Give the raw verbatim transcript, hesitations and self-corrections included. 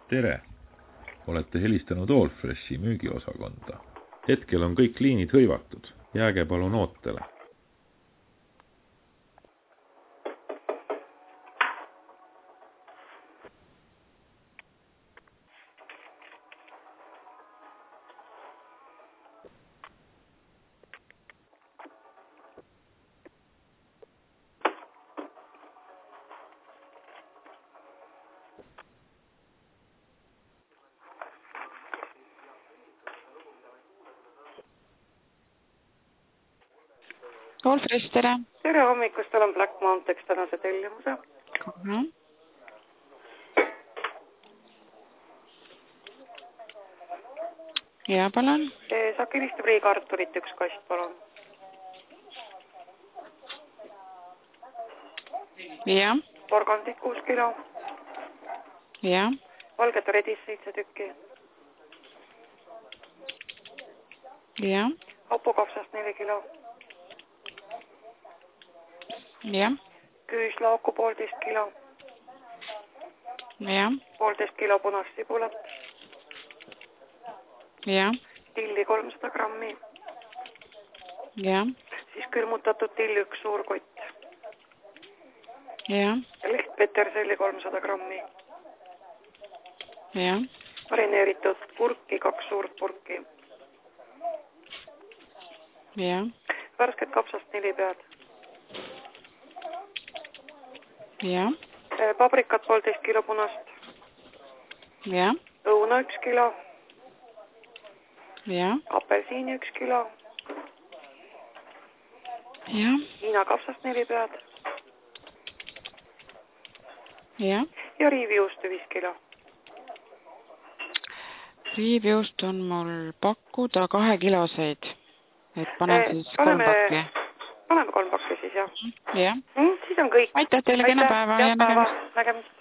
Tere! Olete helistanud Allfreshi müügiosakonda. Hetkel on kõik liinid hõivatud. Jääge palun ootele. Allfresh, tere! Tere hommikust, olen Black Mountain tänase tellimuse. Kohe. Ja, palun. Saab helistab riigikartulit üks kast, palun. Ja. Porgandit kuus kilo. Ja. Valget redis seitse tükki. Ja. Hapukapsast neli kilo. Ja. Küüslauku poolteist kilo. Ja. Poolteist kilo punast sibulat. Ja. Tilli kolmsada grammi. Ja. Siis külmutatud tilli üks suur kott. Ja. Leht peterselli kolmsada grammi. Ja. Marineeritud purki, kaks suurt purki. Ja. Värsket kapsast neli pead. Ja. Pabrikat poolteist kilo punast. Ja. Õuna üks kilo. Ja. Apelsiini üks kilo. Ja. Hiina kapsast neli pead. Ja. Ja riivijuustu viis kilo. Riivijuust on mul pakkuda kahe kiloseid. Et panen Eh, siis paneme, kolm pakki. Paneme kolm pakki siis, jah. Ja. Mm, siis on kõik. Aitäh teile, kena päeva ja nägemist. Nägemist.